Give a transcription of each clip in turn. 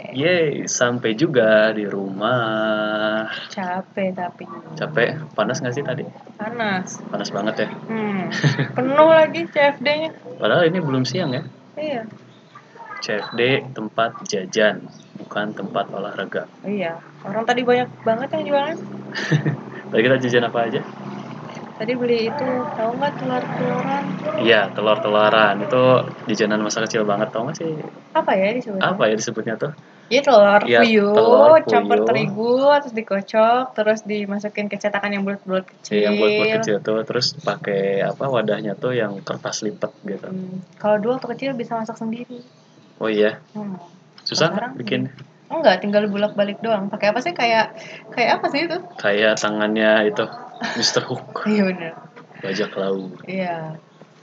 Yeay, sampai juga di rumah. Capek tapi. Capek? Panas nggak sih tadi? Panas. Panas banget ya. Penuh lagi CFD-nya. Padahal ini belum siang ya. Iya. CFD tempat jajan, bukan tempat olahraga. Iya. Orang tadi banyak banget yang jualan. Tadi kita jajan apa aja? Tadi beli itu, tahu nggak telur-teloran? Iya, telur-teloran. Itu jajanan masa kecil banget, tau nggak sih? Apa ya disebutnya? Apa ya disebutnya tuh? Iya telur Iya, puyuh, telur campur puyuh. terigu, terus dikocok, terus dimasukin ke cetakan yang bulat-bulat kecil. Iya, yang bulat-bulat kecil tuh, terus pakai apa wadahnya tuh yang kertas lipat gitu. Kalau dulu waktu kecil bisa masak sendiri. Oh iya, susah Sekarang nggak bikin? Enggak, tinggal bolak-balik doang. Pakai apa sih? Kayak apa sih itu? Kayak tangannya itu Mr. Hook, Iya benar. bajak laut. Iya.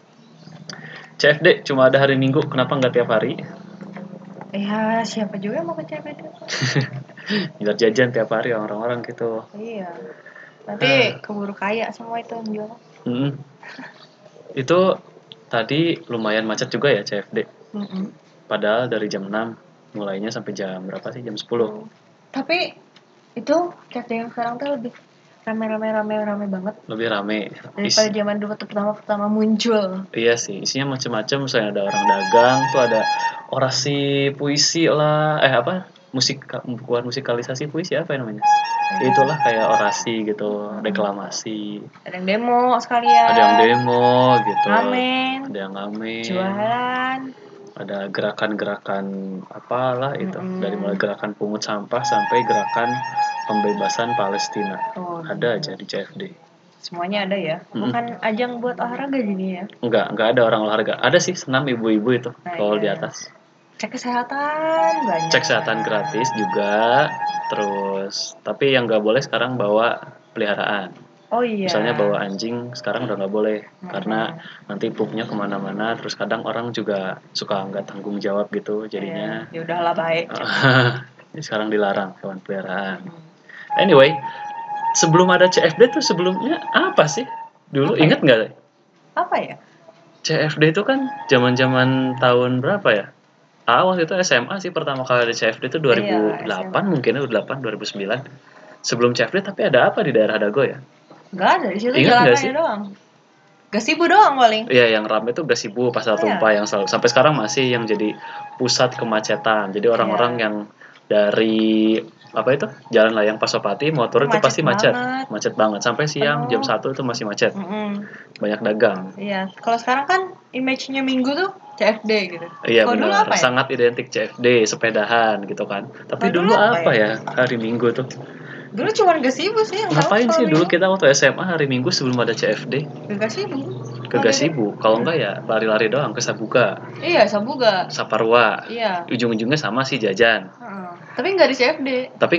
CFD cuma ada hari Minggu, kenapa nggak tiap hari? Ya, siapa juga yang mau ke CFD? Biar jajan tiap hari orang-orang gitu. Iya. Nanti keburu kaya semua itu yang jual. Itu tadi lumayan macet juga ya CFD. Padahal dari jam 6 mulainya sampai jam berapa sih? Jam 10. Tapi itu CFD yang sekarang tuh lebih rame banget. Lebih rame. Daripada zaman dulu tuh pertama muncul. Iya sih, isinya macam-macam. Misalnya ada orang dagang, tuh ada orasi puisi lah. Bukan musikalisasi puisi, apa ya namanya? Itulah kayak orasi gitu, deklamasi. Ada yang demo sekalian. Ada yang demo gitu. Ngamen. Ada yang ngamen. Jualan. Ada gerakan-gerakan apalah itu, dari mulai gerakan pungut sampah sampai gerakan pembebasan Palestina. Ada aja di CFD. Semuanya ada ya. Bukan ajang buat olahraga gini ya. Enggak ada orang olahraga. Ada sih senam ibu-ibu itu kalau di atas. Cek kesehatan banyak. Cek kesehatan gratis juga. Terus tapi yang nggak boleh sekarang bawa peliharaan. Oh iya. Misalnya bawa anjing sekarang udah nggak boleh karena nanti pupnya kemana-mana. Terus kadang orang juga suka nggak tanggung jawab gitu jadinya. Ya udahlah baik. Sekarang dilarang hewan peliharaan. Anyway, sebelum ada CFD tuh sebelumnya apa sih? Dulu ingat nggak? Apa ya? CFD itu kan zaman-zaman tahun berapa ya? Waktu itu SMA sih pertama kali ada CFD itu 2008 mungkin 2009. Sebelum CFD tapi ada apa di daerah Dago ya? Nggak ada, di situ jalannya doang. Gazebo doang paling. Iya, yang ramai tuh Gazebo Pasar Tumpah yang sampai sekarang masih yang jadi pusat kemacetan. Jadi orang-orang yang dari apa itu Jalan Layang Pasopati mau turun itu pasti macet banget sampai siang jam 1 itu masih macet. Banyak dagang. Iya, kalau sekarang kan image-nya Minggu tuh CFD gitu. Iya benar, sangat identik CFD, sepedahan gitu kan. Tapi dulu apa ya hari Minggu tuh? Dulu cuma Gazebo sih yang ngapain sih dulu kita waktu SMA hari Minggu sebelum ada CFD? Ke Gazebo. Kalau enggak ya lari-lari doang ke Sabuga. Iya, Sabuga. Saparwa. Iya. Ujung-ujungnya sama sih jajan. Tapi nggak di CFD.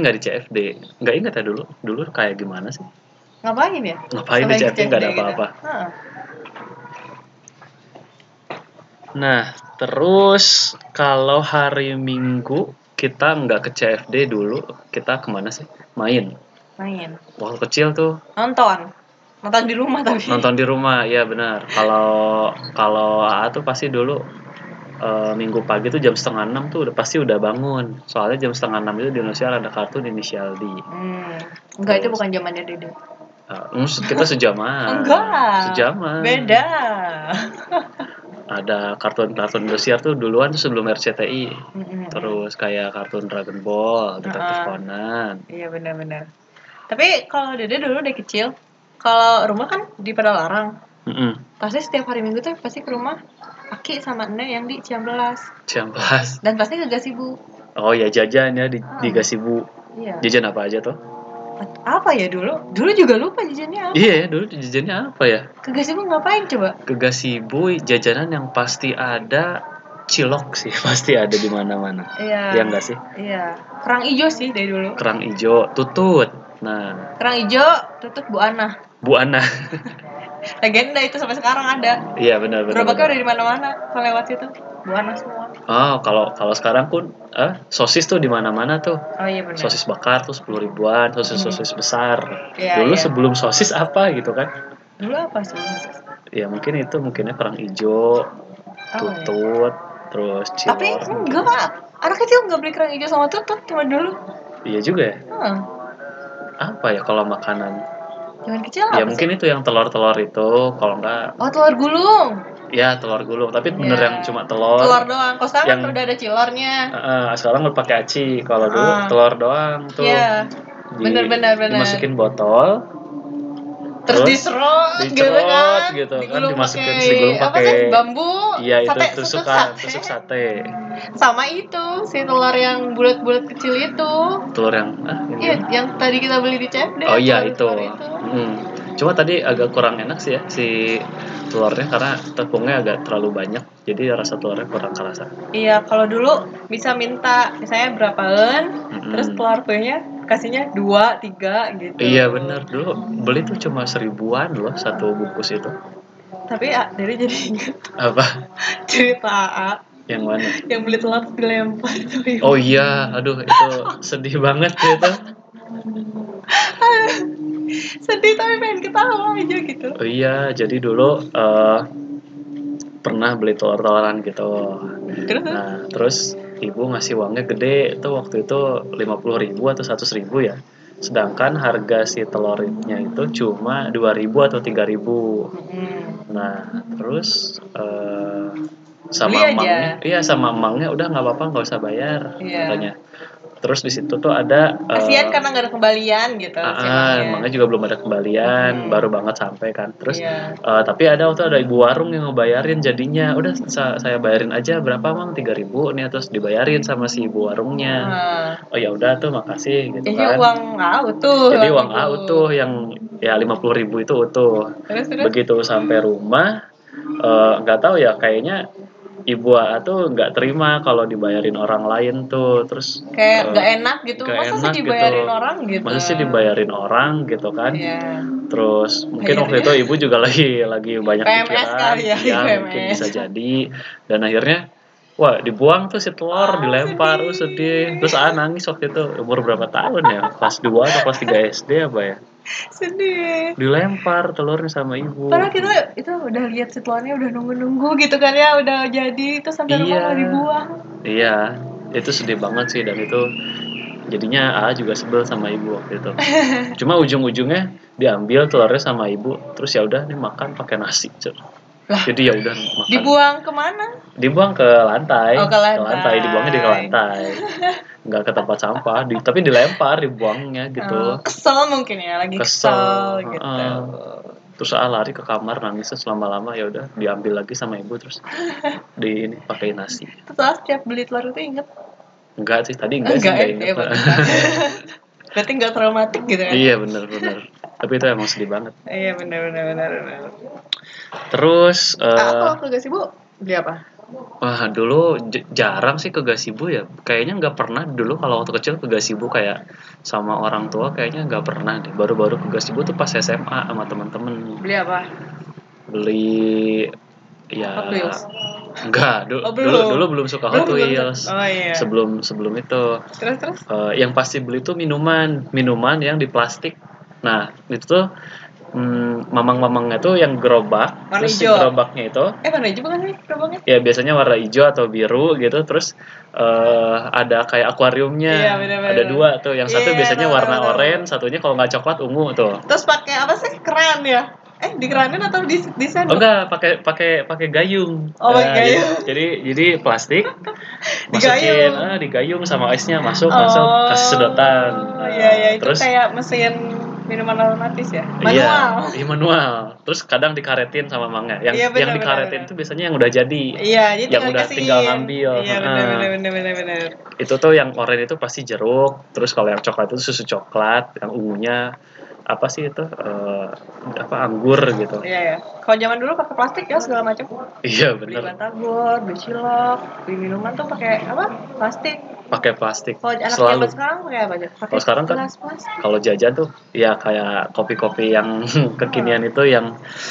Nggak ingat ya dulu. Dulu kayak gimana sih? Ngapain ya? Ngapain di CFD nggak ada apa-apa. Nah, terus kalau hari Minggu kita nggak ke CFD dulu, kita kemana sih? Main. Waktu kecil tuh. Nonton di rumah tapi. Nonton di rumah, iya benar. Kalau tuh pasti dulu Minggu pagi tuh jam 5:30 tuh pasti udah bangun. Soalnya jam 5:30 itu di Indonesia ada kartun Inisial D. Enggak, itu bukan zamannya Dede. Kita sejaman. Enggak. Sejaman. Beda. Ada kartun Indosiar tuh duluan tuh sebelum RCTI. Terus kayak kartun Dragon Ball, Detektif Conan. Iya benar. Tapi kalau Dede dulu udah kecil, kalau rumah kan di Padalarang. Pasti setiap hari Minggu tuh pasti ke rumah Aki sama Nek yang di Ciamplas. Dan pasti ke Gazebo. Oh ya jajan ya di Gazebo. Iya. Jajan apa aja tuh? Apa ya dulu? Dulu juga lupa jajannya apa. Iya, dulu jajannya apa ya? Ke Gazebo ngapain coba? Ke Gazebo jajanan yang pasti ada cilok sih, pasti ada di mana-mana. Iya. Iya enggak sih? Iya. Kerang ijo sih dari dulu. Kerang ijo, tutut. Nah. Kerang ijo, tutut Bu Ana. Legenda itu sampai sekarang ada. Iya benar. Gerobaknya udah di mana-mana kalau lewat situ. Bu Ana semua. Oh, kalau sekarang pun sosis tuh di mana-mana tuh. Oh iya benar. Sosis bakar tuh 10 ribuan, sosis besar. Iya, dulu sebelum sosis apa gitu kan? Dulu apa sih? Ya mungkinnya kerang ijo, tutut, terus cilok. Tapi enggak, Anak kecil nggak beli kerang hijau sama tutut cuma dulu. Iya juga ya. Apa ya kalau makanan? Zaman kecil ya mungkin sih? Itu yang telur-telur itu, kalau enggak. Oh, telur gulung. Ya, telur gulung, tapi bener yang cuma telur. Telur doang. Kalau sekarang yang, kan udah ada cilornya. Sekarang udah pakai aci. Kalau dulu telur doang tuh. Iya. Bener. Dimasukin botol. Terus diserot gitu kan. Dimasukin digulung pakai bambu. Iya, itu tusuk sate. Sama itu si telur yang bulat-bulat kecil itu. Telur yang iya, yang tadi kita beli di CFD. Oh iya, itu. Cuma tadi agak kurang enak sih ya si telurnya karena tepungnya agak terlalu banyak. Jadi rasa telurnya kurang kerasa. Iya, kalau dulu bisa minta misalnya berapaan, terus telur kuenya kasihnya 2, 3 gitu. Iya benar, dulu beli tuh cuma 1000-an loh satu bungkus itu. Tapi dari jadi ingat. Apa? Cerita Yang mana? Yang beli telur dilempar tuh. Oh iya, aduh itu sedih banget gitu. Sedih tapi pengen ketawa aja gitu. Oh iya, jadi dulu pernah beli telur-teloran gitu. Nah, terus ibu ngasih uangnya gede tuh waktu itu 50.000 atau 100.000 ya. Sedangkan harga si telurnya itu cuma 2.000 atau 3.000. Nah, terus sama emangnya, sama emangnya udah nggak apa-apa, nggak usah bayar katanya. Terus di situ tuh ada kasihan karena nggak ada kembalian gitu. Emangnya juga belum ada kembalian, baru banget sampai kan. Terus tapi ada ibu warung yang ngebayarin jadinya. Udah saya bayarin aja berapa Mang? 3.000 nih, terus dibayarin sama si ibu warungnya. Oh ya udah tuh, makasih gitu jadi kan. Uang utuh. Jadi uang utuh yang ya 50.000 itu utuh. Terus? Begitu sampai rumah nggak tahu ya, kayaknya Ibu A tuh nggak terima kalau dibayarin orang lain tuh, terus kayak nggak enak gitu. Masa sih dibayarin orang gitu? Masa sih dibayarin orang gitu kan? Terus mungkin waktu itu ibu juga lagi banyak PMS pikiran, ya mungkin bisa jadi. Dan akhirnya dibuang tuh si telur, dilempar, sedih. Terus nangis waktu itu. Umur berapa tahun ya? Kelas 2 atau kelas 3 SD apa ya? Sedih. Dilempar telurnya sama ibu. Padahal kita itu udah lihat si telurnya udah nunggu gitu kan ya, udah jadi itu sampai rumah mau dibuang. Iya, itu sedih banget sih, dan itu jadinya juga sebel sama ibu waktu itu. Cuma ujung-ujungnya diambil telurnya sama ibu, terus ya udah nih makan pakai nasi. Jadi ya udah makan. Dibuang kemana? Dibuang ke lantai. Oh, ke lantai. Dibuangnya di lantai. Nggak ke tempat sampah, tapi dilempar, dibuangnya gitu. Kesel mungkin ya, lagi kesel gitu. Terus lari ke kamar nangis selama-lama, ya udah diambil lagi sama ibu, terus pakai nasi. Terus setiap beli telur itu inget? Enggak sih, tadi enggak inget. Berarti nggak traumatik gitu kan? Iya benar. Tapi itu emang sedih banget. Iya benar. Terus kalau ke Gasibu beli apa? Wah, dulu jarang sih ke Gasibu ya. Kayaknya nggak pernah dulu kalau waktu kecil ke Gasibu kayak sama orang tua, kayaknya nggak pernah deh. Baru-baru ke Gasibu tuh pas SMA sama teman-teman. Beli apa? Beli Hot Wheels. Enggak, dulu belum suka Hot Wheels. Oh iya. Sebelum itu. Terus? Yang pasti beli tuh minuman yang di plastik. Nah, itu tuh mamang-mamangnya tuh yang gerobak, warna terus hijau. Si gerobaknya itu warna hijau bukan sih gerobaknya? Ya biasanya warna hijau atau biru gitu, terus ada kayak akuariumnya. Bener. Ada 2 tuh, yang satu biasanya warna oranye, satunya kalau nggak coklat ungu tuh. Terus pakai apa sih, keran ya? Dikeranin atau di sendok? Oh enggak, pakai gayung. Oh, gayung. Jadi plastik masukin digayung sama esnya, masuk kasih sedotan. Iya, itu terus kayak mesin minuman aromatis ya? Manual. Iya, manual. Terus kadang dikaretin sama mangga. Yang dikaretin itu biasanya yang udah jadi. Iya, yang udah tinggal ngambil. Iya, benar. Itu tuh yang oranye itu pasti jeruk. Terus kalau yang coklat itu susu coklat, yang ungunya apa sih itu? Anggur gitu. Iya. Kalau zaman dulu pakai plastik ya segala macam. Iya, benar. Beli batagor, beli cilok, beli minuman tuh pakai apa? Plastik. Pakai plastik. Kalau anak zaman sekarang pakai apa aja? Kalau sekarang kan kalau jajan tuh ya kayak kopi-kopi yang kekinian itu yang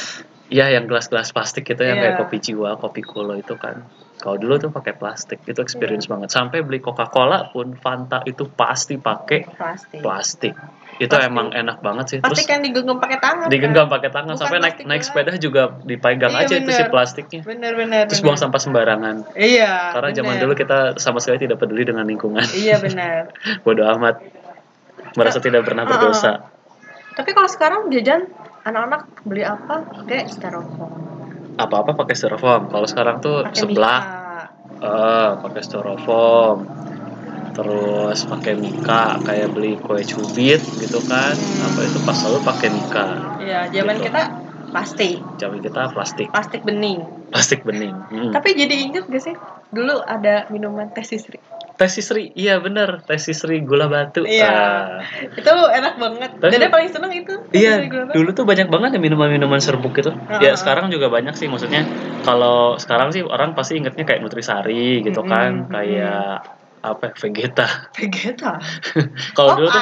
Iya, yang gelas-gelas plastik itu yang kayak kopi Jiwa, kopi Kolo itu kan. Kalau dulu tuh pakai plastik, itu experience banget. Sampai beli Coca-Cola pun, Fanta itu pasti pakai plastik. Itu emang enak banget sih. Plastik yang digenggam pakai tangan. Digenggam pakai tangan. Sampai naik sepeda juga dipegang aja itu si plastiknya. Bener. Terus buang sampah sembarangan. Iya. Karena zaman dulu kita sama sekali tidak peduli dengan lingkungan. Iya benar. Bodoh amat. Merasa tidak pernah berdosa. Tapi kalau sekarang jajan anak-anak beli apa? Pakai styrofoam. Apa-apa pakai styrofoam. Kalau sekarang tuh seblak. Pakai styrofoam. Terus pakai mika, kayak beli kue cubit gitu kan. Apa itu pas lalu pakai mika. Iya, zaman gitu. Kita plastik. Zaman kita plastik. Plastik bening. Tapi jadi inget gak sih? Dulu ada minuman teh sisri. Teh sisri, iya bener. Teh sisri gula batu. Iya. Itu enak banget. Dede paling seneng itu. Iya. Dulu tuh banyak banget ya minuman-minuman serbuk gitu. Ya sekarang juga banyak sih. Maksudnya kalau sekarang sih orang pasti ingetnya kayak Nutrisari gitu kan. Kayak apa? Vegeta. Kalau dulu tuh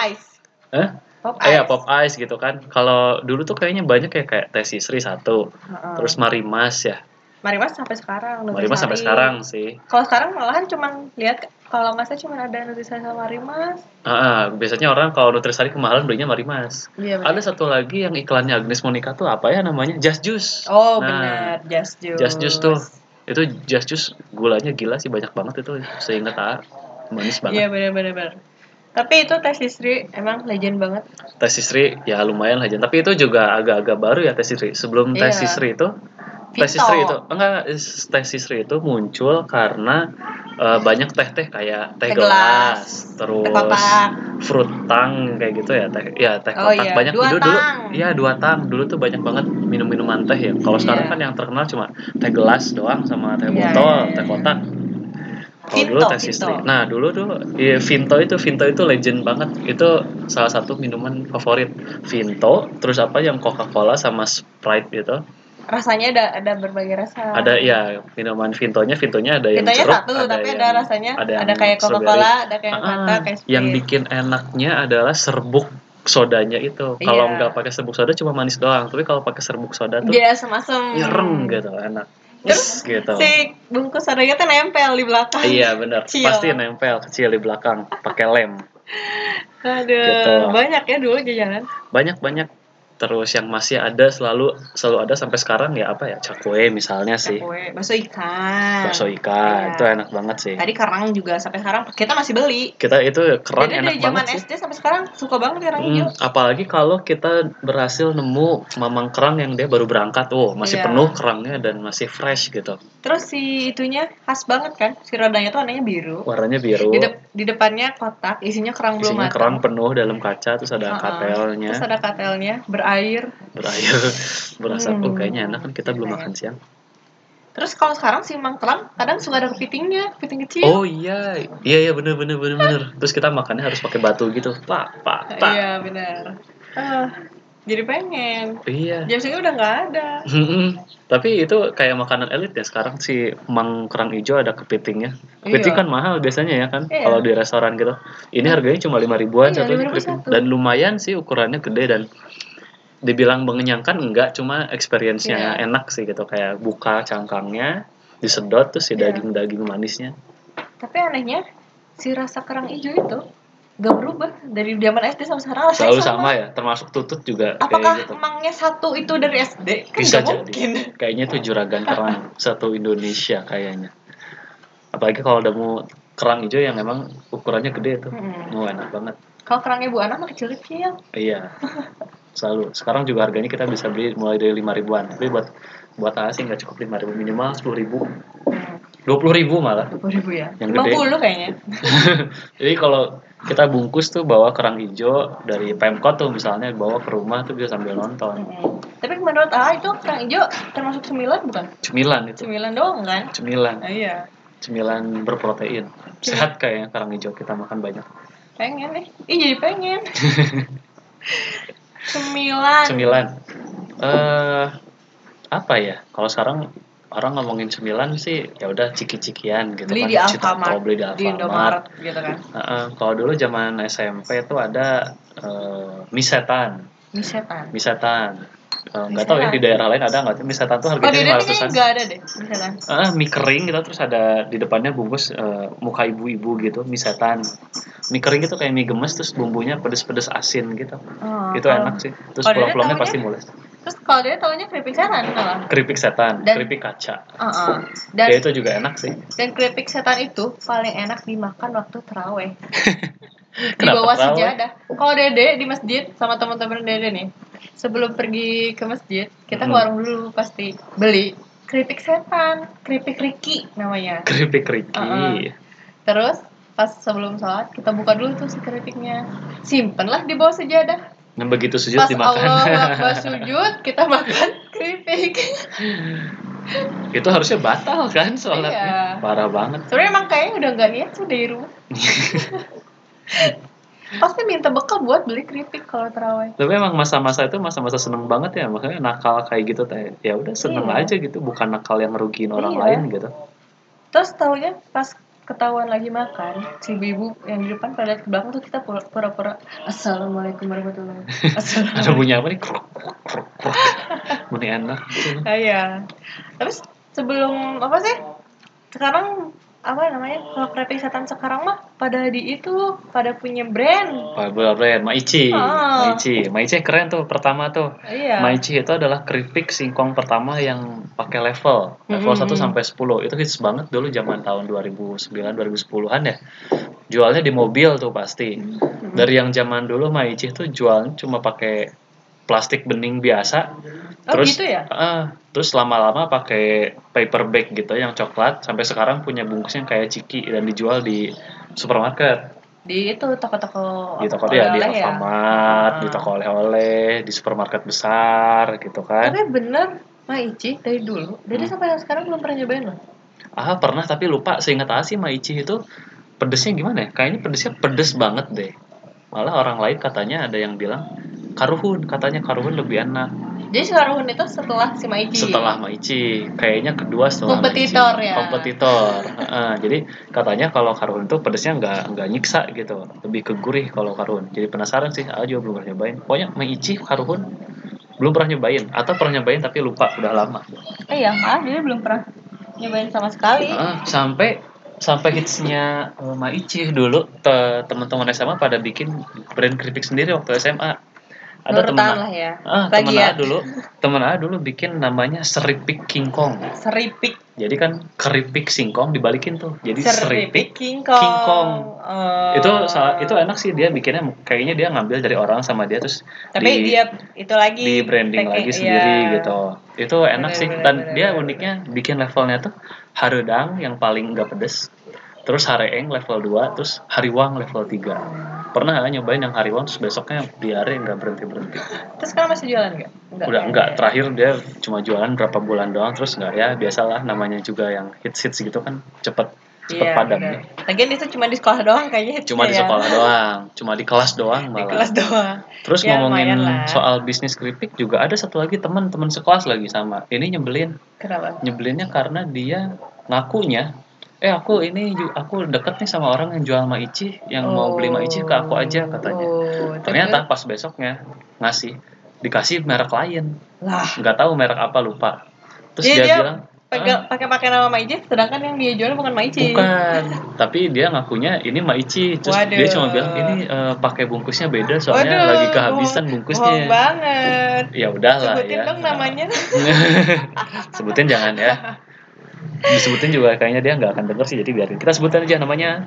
Pop Ice gitu kan. Kalau dulu tuh kayaknya banyak ya kayak Teh Sisri satu. Terus Marimas ya. Marimas sampai sekarang. Marimas sampai sekarang sih. Kalau sekarang malahan cuman lihat kalau nggak salah cuma ada Nutrisari sama Marimas. Biasanya orang kalau Nutrisari kemahalan belinya Marimas. Iya, ada satu lagi yang iklannya Agnes Monica tuh apa ya namanya? Just Juice. Oh benar, Just Juice. Just Juice tuh. Itu Just Juice gulanya gila sih, banyak banget itu. Seingat manis banget. Iya benar. Tapi itu Teh Sisri emang legend banget. Teh Sisri ya lumayan legend. Tapi itu juga agak-agak baru ya Teh Sisri. Sebelum Teh Sisri itu Teh Sisri itu muncul karena banyak teh kayak teh gelas, terus fruit tang kayak gitu ya, teh kotak banyak dulu. Iya, 2 tang. Dulu tuh banyak banget minum-minuman teh ya. Kalau sekarang kan yang terkenal cuma teh gelas doang sama teh botol, teh kotak. Kalau dulu Teh Sisri. Nah, dulu Vinto itu legend banget. Itu salah satu minuman favorit. Vinto, terus apa yang Coca-Cola sama Sprite gitu. Rasanya ada berbagai rasa. Ada ya, minuman Vintonya ada yang jeruk, satu, tapi ada rasanya ada kayak Coca-Cola, ada kayak Fanta, kayak Sprite. Yang bikin enaknya adalah serbuk sodanya itu. Kalau nggak pakai serbuk soda cuma manis doang, tapi kalau pakai serbuk soda tuh asem-asem. Nyerem gitu, enak. Terus gitu. Si bungkus sodanya tuh nempel di belakang. Iya benar, pasti nempel kecil di belakang, pakai lem. Aduh, gitu. Banyak ya dulu jajanan. Banyak. Terus yang masih ada selalu ada sampai sekarang ya apa ya, cakwe misalnya sih. Bakso ikan. Itu enak banget sih. Tadi kerang juga sampai sekarang kita masih beli. Kita itu kerang jadi enak banget sih. Dari zaman SD sampai sekarang suka banget kerang hijau. Apalagi kalau kita berhasil nemu mamang kerang yang dia baru berangkat, masih penuh kerangnya dan masih fresh gitu. Terus si itunya khas banget kan, si rodanya tuh warnanya biru. Di depannya kotak, isinya kerang belum matang. Isinya kerang penuh dalam kaca, terus ada katelnya. Berair berasa kayaknya enak kan, kita belum makan siang. Terus kalau sekarang si mang kerang kadang suka ada kepiting kecil. Oh iya bener. Terus kita makannya harus pakai batu gitu, pak. Iya benar. Jadi pengen. Iya. Jam segini udah nggak ada. Tapi itu kayak makanan elit ya sekarang, si mang kerang hijau ada kepitingnya. Kepiting kan mahal biasanya ya kan, kalau di restoran gitu. Ini harganya cuma 5.000-an satunya kepiting. Dan lumayan sih, ukurannya gede dan dibilang mengenyangkan enggak, cuma experience-nya enak sih gitu, kayak buka cangkangnya, disedot terus si daging manisnya. Tapi anehnya si rasa kerang hijau itu gak berubah dari zaman SD sampai sekarang. Selalu sama ya, termasuk tutut juga. Apakah gitu. Emangnya satu itu dari SD? Kan bisa jadi. Mungkin. Kayaknya itu juragan kerang satu Indonesia kayaknya. Apalagi kalau udah mau kerang hijau yang emang ukurannya gede tuh, enak banget. Kalau kerangnya Bu Ana mah kecil-kecil. Iya. Selalu. Sekarang juga harganya kita bisa beli mulai dari 5.000-an. Tapi buat sih nggak cukup 5.000, minimal 10.000. 20.000 malah. 20.000 ya. Yang 50 kayaknya. Jadi kalau kita bungkus tuh bawa kerang hijau dari Pemkot tuh misalnya, bawa ke rumah tuh bisa sambil nonton. Tapi menurut itu kerang hijau termasuk cemilan bukan? Cemilan itu. Cemilan doang kan? Cemilan. Iya. Cemilan berprotein. Sehat kayaknya kerang hijau, kita makan banyak. Pengen nih. Jadi pengen. Cemilan. Apa ya? Kalau sekarang orang ngomongin cemilan sih ya udah ciki-cikian gitu. Beli kan. Beli di Alfamart gitu kan. Kalau dulu zaman SMP tuh ada mie setan. Nggak tahu ya di daerah lain ada nggak? Mie setan tuh harganya 500-an. Nggak ada deh mie setan. Mie kering gitu terus ada di depannya bungkus muka ibu-ibu gitu mie setan. Mie kering itu kayak mie gemes terus bumbunya pedes-pedes asin gitu. Itu enak sih. Terus pulang-pulangnya pasti mules. Terus kalau dia taunya keripik setan malah. Keripik setan, keripik kaca. Dan ya itu juga enak sih. Dan keripik setan itu paling enak dimakan waktu taraweh. Di bawah sejadah. Kalau Dede di masjid sama teman-teman Dede nih, sebelum pergi ke masjid, kita ke warung dulu pasti beli keripik setan, keripik Riki namanya. Keripik Riki. Terus pas sebelum sholat kita buka dulu tuh si keripiknya, simpenlah di bawah sejadah. Nah begitu sujud pas dimakan. Pas sujud kita makan keripik. Itu harusnya batal kan sholatnya. Iya. Parah banget. Sebenarnya emang kayaknya udah nggak niat tuh di rumah. Pasti minta bekal buat beli keripik kalau tarawih. Tapi emang masa-masa itu masa-masa seneng banget ya, makanya nakal kayak gitu teh. Ya udah seneng aja gitu, bukan nakal yang ngerugiin orang lain gitu. Terus taunya pas ketahuan lagi makan, si ibu yang di depan pada ke belakang tuh kita pura-pura Assalamualaikum warahmatullahi wabarakatuh. Ada bunyi apa nih? Bunyi enak. Iya. Tapi sebelum apa sih? Sekarang apa namanya? Kalau keripik setan sekarang mah pada punya brand. Brand Maichi. Maichi keren tuh pertama tuh. Iya. Maichi itu adalah keripik singkong pertama yang pakai level 1 sampai 10. Itu hits banget dulu zaman tahun 2009 2010-an ya. Jualnya di mobil tuh pasti. Dari yang zaman dulu Maichi tuh jualnya cuma pakai plastik bening biasa. Terus gitu ya? Terus lama-lama pakai paper bag gitu yang coklat, sampai sekarang punya bungkusnya kayak ciki dan dijual di supermarket. Di itu toko-toko. Di toko ya, di Alfamart, di toko oleh-oleh, di supermarket besar gitu kan. Tapi bener Maichi dari dulu, dari sampai sekarang belum pernah nyobain loh. Pernah tapi lupa. Seingat sih Maichi itu pedesnya gimana ya? Kayaknya pedesnya pedes banget deh. Malah orang lain katanya ada yang bilang katanya Karuhun lebih enak. Jadi Karuhun itu setelah si Maichi. Setelah Maichi, kayaknya kedua setelah kompetitor Maichi. Ya. Kompetitor. Jadi katanya kalau Karuhun itu pedesnya nggak nyiksa gitu, lebih ke gurih kalau Karuhun. Jadi penasaran sih, juga belum pernah nyobain. Pokoknya Maichi, Karuhun belum pernah nyobain atau pernah nyobain tapi lupa udah lama. Iya, jadi belum pernah nyobain sama sekali. Sampai hitsnya Maichi dulu teman-teman SMA pada bikin brand keripik sendiri waktu SMA. Ada temen A dulu bikin namanya Seripik King Kong. Seripik. Jadi kan keripik singkong dibalikin tuh. Jadi Seripik King Kong. Itu enak sih, dia bikinnya kayaknya dia ngambil dari orang sama dia terus dia itu lagi di branding lagi sendiri gitu. Itu enak sih dan dia uniknya bikin levelnya tuh harudang yang paling enggak pedes. Terus hareeng level 2, terus hariwang level 3. Pernah nggak nyobain yang hariwang terus besoknya diare nggak berhenti. Terus sekarang masih jualan nggak? Udah enggak. Terakhir dia cuma jualan berapa bulan doang, terus nggak ya biasalah namanya juga yang hits gitu kan cepet padam. Lagian itu cuma di sekolah doang kayaknya. Cuma di sekolah doang, cuma di kelas doang malah. Di kelas doang. Terus ngomongin soal bisnis keripik juga ada satu lagi teman sekelas lagi sama. Ini nyebelin. Kenapa? Nyebelinnya karena dia ngakunya aku deket nih sama orang yang jual Maichi, yang mau beli Maichi ke aku aja katanya. Ternyata pas besoknya dikasih merek lain. Nggak tahu merek apa, lupa. Terus dia bilang pakai nama Maichi, sedangkan yang dia jual bukan Maichi. Bukan, tapi dia ngakunya ini Maichi. Terus dia cuma bilang ini pakai bungkusnya beda soalnya lagi kehabisan bungkusnya. Bohong banget. Ya udahlah. Sebutin dong namanya. Sebutin jangan ya. Disebutin juga kayaknya dia nggak akan denger sih, jadi biarin kita sebutin aja namanya.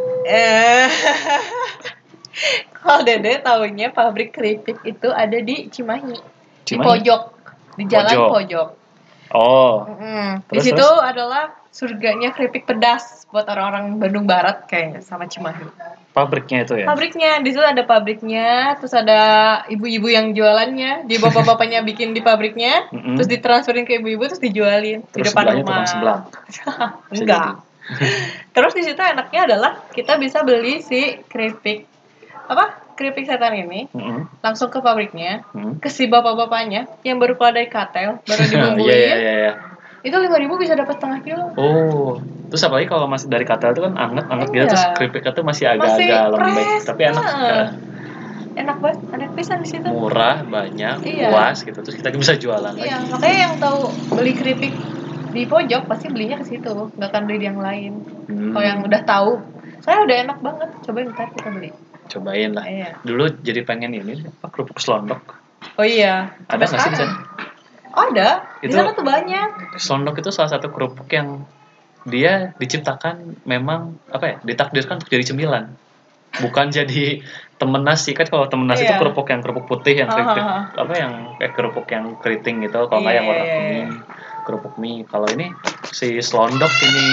Kalau Dede taunya pabrik keripik itu ada di Cimahi. Di pojok, di jalan pojok. Di situ adalah surganya keripik pedas buat orang-orang Bandung Barat kayaknya sama Cimahi. Pabriknya itu ya? Pabriknya, di situ ada pabriknya, terus ada ibu-ibu yang jualannya, di bapak-bapaknya bikin di pabriknya, terus ditransferin ke ibu-ibu terus dijualin di depan rumah. Enggak. Terus di situ enaknya adalah kita bisa beli si keripik setan ini langsung ke pabriknya, ke si bapak-bapaknya yang baru keluar dari katel, baru dibumbuin. Itu 5.000 bisa dapat setengah kilo. Terus apalagi kalau masih dari katel itu kan anget gitu, terus keripiknya tuh masih agak-agak lembek, tapi enak. enak banget, enak pisan di situ. Murah, banyak, puas gitu. Terus kita bisa jualan lagi. Iya, makanya yang tahu beli keripik di pojok pasti belinya ke situ, nggak akan beli di yang lain. Kalau yang udah tahu, saya udah enak banget. Cobain ntar kita beli. Cobain lah. Iya. Dulu jadi pengen ini kerupuk selondok. Oh iya. Ada nggak sih di sana? Oh, ada. Di sana tuh banyak. Selondok itu salah satu kerupuk yang dia diciptakan memang ditakdirkan untuk jadi cemilan, bukan jadi temen nasi. Kan kalau temen nasi itu kerupuk putih yang yang kayak kerupuk yang keriting gitu, kalau nggak yang warna kuning, kerupuk mie. Kalau ini si selondok ini.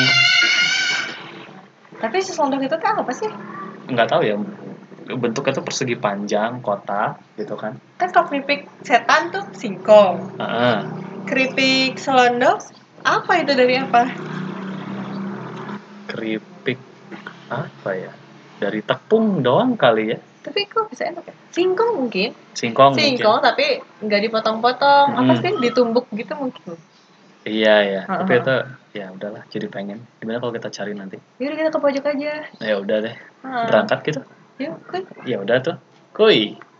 Tapi si selondok itu kan apa sih? Nggak tahu ya, bentuknya tuh persegi panjang kotak gitu kan. Kan kalau keripik setan tuh singkong. Keripik selondok apa itu, dari apa? Keripik apa ya? Dari tepung doang kali ya. Tapi kok bisa enak ya? Singkong mungkin. Singkong tapi nggak dipotong-potong. Apa sih, ditumbuk gitu mungkin. Iya ya. Tapi itu ya udahlah, jadi pengen. Gimana kalau kita cari nanti? Yaudah, kita ke pojok aja. Ya udah deh. Berangkat gitu. Yuk, kuy. Ya udah tuh. Kuy.